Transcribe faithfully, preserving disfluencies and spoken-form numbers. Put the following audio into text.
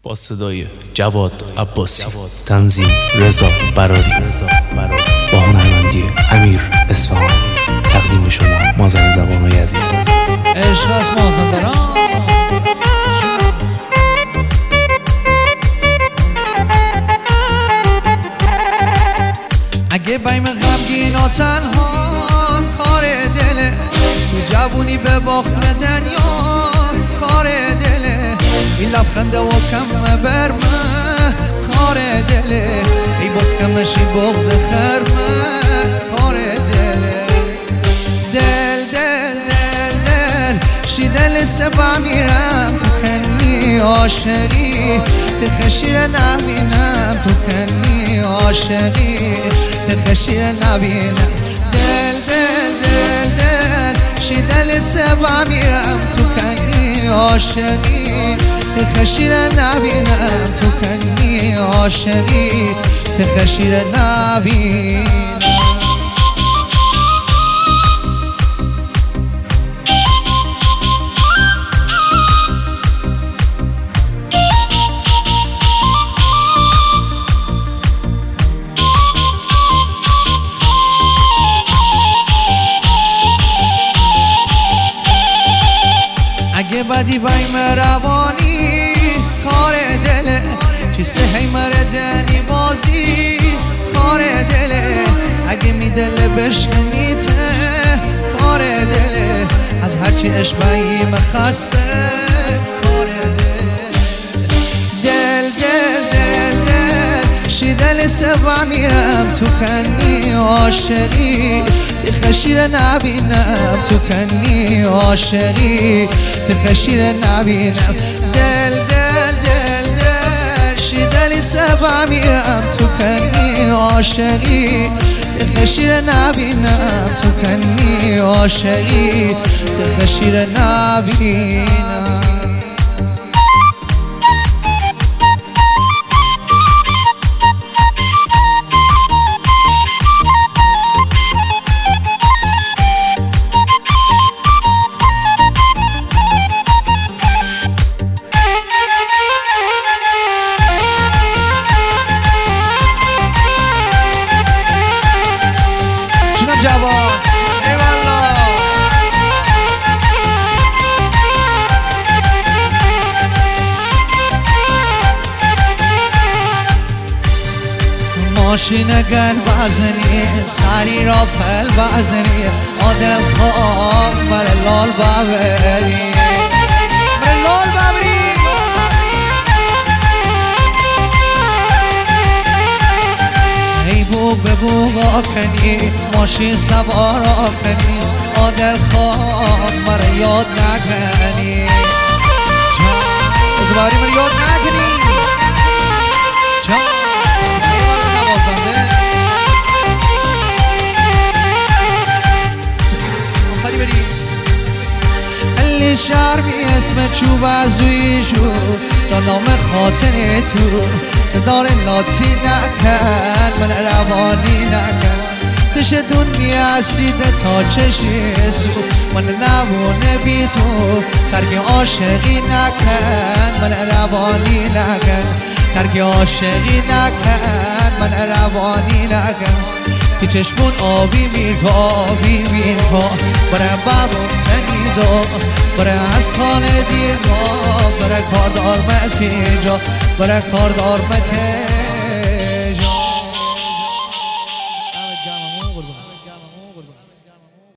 با صدای جواد عباسی، تنظیم رضا براری، با هنرمندی امیر اصفهانی، تقدیم شما مازن زبان‌های عزیز. عشق از مازندران. اگه بایم غمگین و تنها کار دله، تو جوونی به باخت دنیا کار دله، این لبخنده و کم برمه کار دله، ای باز کمشی بغض خرمه کار دله. دل دل دل دل شی دل سبا میرم تو کنی عاشقی، تخشیر نبینم تو کنی عاشقی، تخشیر نبینم. دل دل دل دل شی دل سبا میرم تو کنی عاشقی، تخشیر نبینم تو کنی عاشقی، تخشیر نبینم. اگه بدی بایم روانی کار دله، چی سهی مره دلی بازی کار دله، اگه می دل بشکنیته کار دله، از هرچی عشق بایم خسته کار دله. دل دل دل دل شی دل سبا میرم تو کنی عاشقی، تخشیر نبینم تو کنی عاشقی، تخشیر نبینم. دل دل دل دل شی دل سبا میرم تو کنی عاشقی، تخشیر نبینم تو کنی عاشقی، تخشیر نبینم. جواد ایوالله ماشین گل بزنی سری را پل بزنی، آدم خواب بر لال ببری بر لال ببری. ای بو بگو کنی ماشین سوار کنی، آدل خواب مرا یاد نکنی، زباری مرا یاد نکنی. علی شرمی اسم چوب ازوی جو تا نام خاطر تو، صدار لاتی نکن من روانی نکن، تش دنیا هستیده تا چشی سو، من نمونه بی تو ترک عاشقی نکن من روانی نکن، ترک عاشقی نکن من روانی نکن. که چشمون آبی میرگاهی میرگاه برای بابون تنیدا، برای حسان دیرگاه، برای کاردار متیجا، برای کاردار متیجا.